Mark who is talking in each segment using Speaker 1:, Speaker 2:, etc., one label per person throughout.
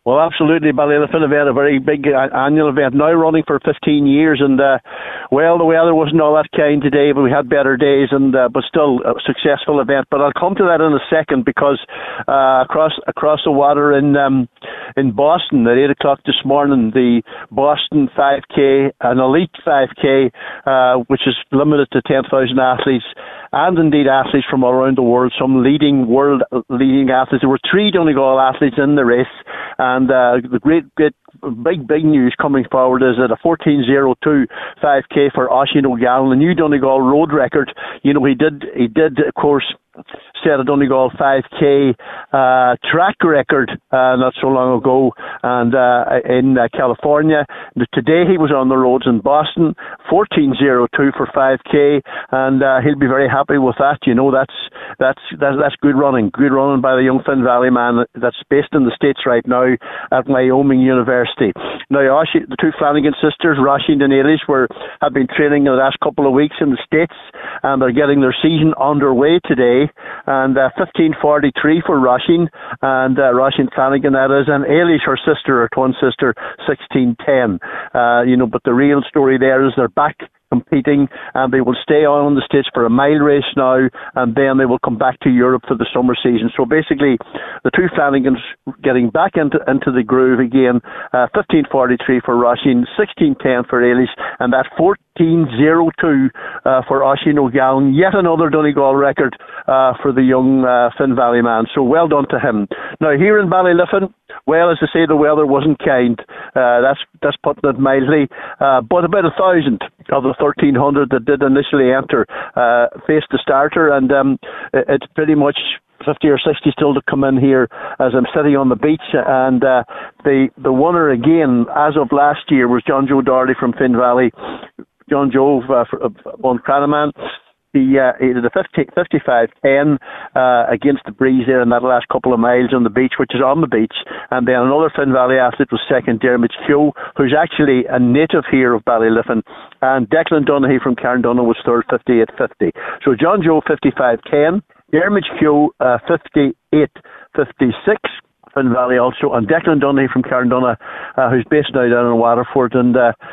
Speaker 1: Well, absolutely. Ballyliffin have had a very big annual event, now running for 15 years, and well, the weather wasn't all that kind today, but we had better days, and but still a successful event. But I'll come to that in a second, because across the water in Boston at 8 o'clock this morning, the Boston 5K, an elite 5K, which is limited to 10,000 athletes, and indeed athletes from all around the world, some world leading athletes. There were 3 Donegal athletes in the race, and the great big news coming forward is that a 14:02 5K for Oisin O'Gallaghan, the new Donegal road record. You know, he did of course set a Donegal 5K track record not so long ago, and in California. Today he was on the roads in Boston, 14:02 for 5K, and he'll be very happy with that. You know, that's good running by the young Finn Valley man that's based in the States right now at Wyoming University. Now, the 2 Flanagan sisters, Roisin and Eilish, have been training the last couple of weeks in the States, and they're getting their season underway today. And 15:43 for Roisin, and Roisin Flanagan, that is, and Eilish, her sister, her twin sister, 16:10. But the real story there is they're back competing, and they will stay on the States for a mile race now, and then they will come back to Europe for the summer season. So basically, the 2 Flanagans getting back into the groove again. 15:43 for Roisin, 16:10 for Eilish, and that 14:02 for Oisin O'Gallaghan, yet another Donegal record for the young Finn Valley man. So well done to him. Now, here in Ballyliffin, well, as I say, the weather wasn't kind. That's putting it mildly. But about 1,000 of the 1,300 that did initially enter faced the starter, and it's pretty much 50 or 60 still to come in here as I'm sitting on the beach. And the winner again, as of last year, was John Joe Doherty from Finn Valley. John Joe won Cranaman. He did a 55:10 against the breeze there in that last couple of miles on the beach, which is on the beach. And then another Finn Valley athlete was second, Dermot Keogh, who's actually a native here of Ballyliffin. And Declan Donaghy from Carndonagh was third, 58:50. So John Joe 55:10, Dermot Keogh 58:56. Finn Valley also, and Declan Donaghy from Carndonagh, who's based now down in Waterford, and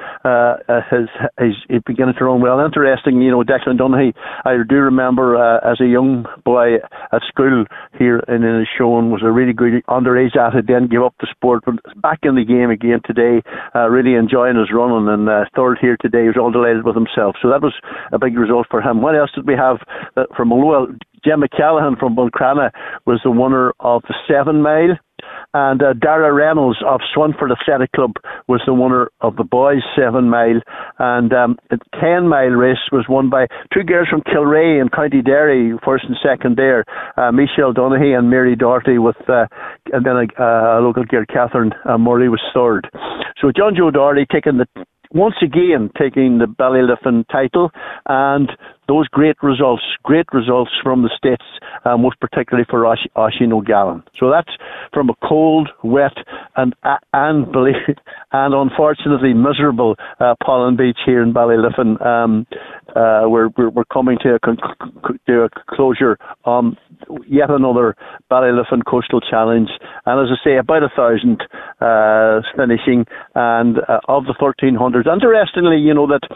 Speaker 1: he's beginning to run well. Interesting, Declan Donaghy, I do remember as a young boy at school here in his show, and was a really good underage athlete, then gave up the sport, but back in the game again today, really enjoying his running, and third here today. He was all delighted with himself, so that was a big result for him. What else did we have from Malua? Gemma Callahan from Buncrana was the winner of the 7 mile. And Dara Reynolds of Swanford Athletic Club was the winner of the boys' 7 mile. And the 10 mile race was won by 2 girls from Kilrea in County Derry, first and second there, Michelle Donaghy and Mary Doherty, and then a local girl, Catherine Murray, was third. So John Joe Doherty once again taking the Ballyliffin title, and those great results from the States, most particularly for Oisin O'Gallaghan. So that's from a cold, wet, and unfortunately miserable Pollen Beach here in Ballyliffin. We're coming to a closure on yet another Ballyliffin Coastal Challenge, and as I say, about 1,000 finishing, and of the 1,300. Interestingly,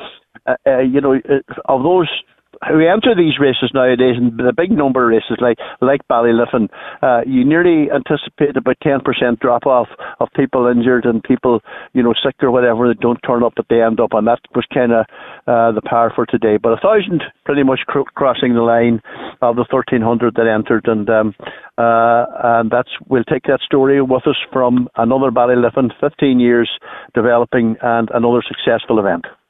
Speaker 1: of those who enter these races nowadays, and the big number of races like Ballyliffin, you nearly anticipate about 10% drop off of people injured and people, sick or whatever, that don't turn up at the end up, and that was kind of the power for today. But 1,000 pretty much crossing the line of the 1,300 that entered, and we'll take that story with us from another Ballyliffin, 15 years developing, and another successful event.